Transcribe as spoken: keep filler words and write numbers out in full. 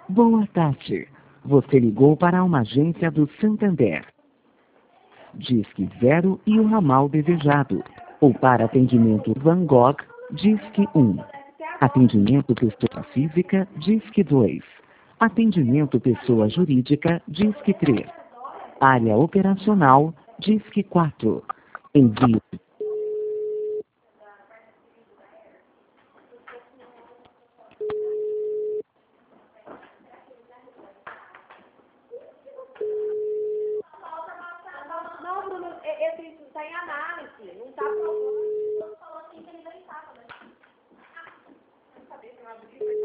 Boa tarde. Você ligou para uma agência do Santander. Disque zero e o ramal desejado. Ou para atendimento Van Gogh, Disque um. Atendimento pessoa física, Disque dois. Atendimento pessoa jurídica, Disque três. Área operacional, Disque quatro. Envio. Não, Bruno, esse está em análise, não está provando. Falou assim que ele não estava, né? Ah, não sabia que eu abri.